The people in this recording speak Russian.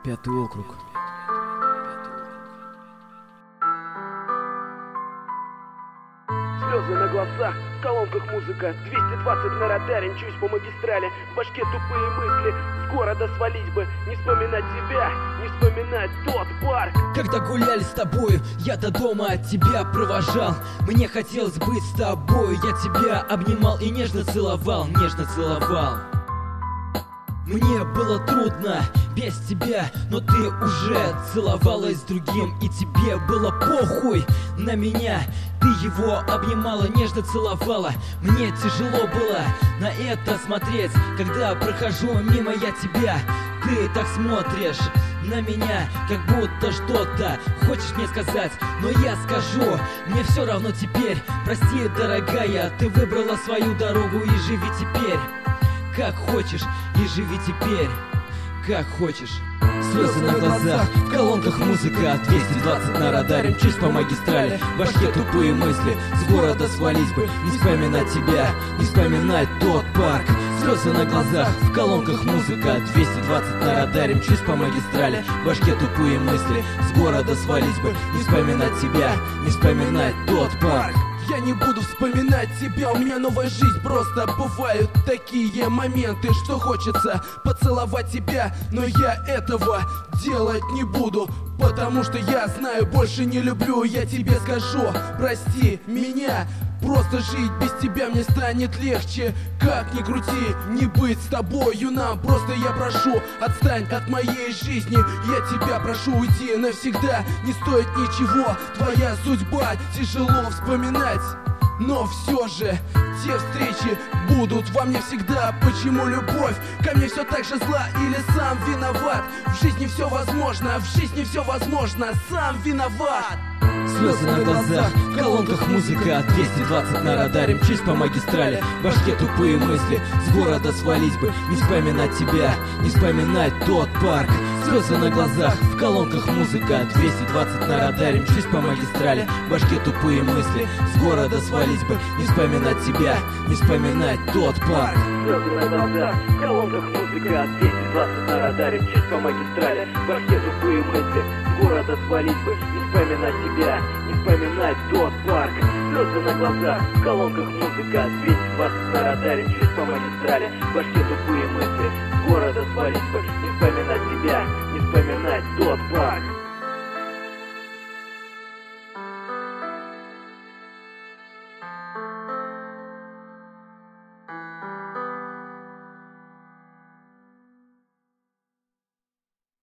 5-й округ. Слезы на глазах, в колонках музыка, 220 на радаре, мчусь по магистрали, в башке тупые мысли, с города свалить бы, не вспоминать тебя, не вспоминать тот парк. Когда гуляли с тобою, я-то дома от тебя провожал. Мне хотелось быть с тобою, я тебя обнимал и нежно целовал, нежно целовал. Мне было трудно без тебя, но ты уже целовалась с другим, и тебе было похуй на меня. Ты его обнимала, нежно целовала. Мне тяжело было на это смотреть, когда прохожу мимо я тебя. Ты так смотришь на меня, как будто что-то хочешь мне сказать, но я скажу, мне все равно теперь. Прости, дорогая, ты выбрала свою дорогу и живи теперь как хочешь, и живи теперь как хочешь. Слезы на глазах, в колонках музыка, 220 на радаре, мчусь по магистрали, в башке тупые мысли, с города свалить бы, не вспоминать тебя, не вспоминать тот парк. Слезы на глазах, в колонках музыка, 220 на радаре, мчусь по магистрали, в башке тупые мысли, с города свалить бы, не вспоминать тебя, не вспоминать тот парк. Я не буду вспоминать тебя, у меня новая жизнь. Просто бывают такие моменты, что хочется поцеловать тебя, но я этого делать не буду, потому что я знаю, больше не люблю. Я тебе скажу, прости меня, просто жить без тебя мне станет легче. Как ни крути, не быть с тобою нам. Просто я прошу, отстань от моей жизни. Я тебя прошу, уйти навсегда. Не стоит ничего, твоя судьба тяжело вспоминать, но все же те встречи будут во мне всегда. Почему любовь ко мне все так же зла, или сам виноват? В жизни все возможно, в жизни все возможно, сам виноват. Слезы на глазах, в колонках музыка, 220 на радаре, мчусь по магистрали, в башке тупые мысли, с города свалить бы, не вспоминать тебя, не вспоминать тот парк. Слезы на глазах, в колонках музыка, 220 на радаре, мчусь по магистрали, в башке тупые мысли, с города свалить бы, не вспоминать тебя, не вспоминать тот парк. Слезы на глазах, в колонках музыка, 220 на радаре, мчусь по магистрали, в башке тупые мысли, с города свалить бы, не вспоминать тебя, не вспоминать тот парк. Слезы на глазах, в колонках музыка, 220 на радаре, мчусь по магистрали, в башке тупые мысли, с города свалить бы, не вспоминать тебя, не вспоминать тот парк.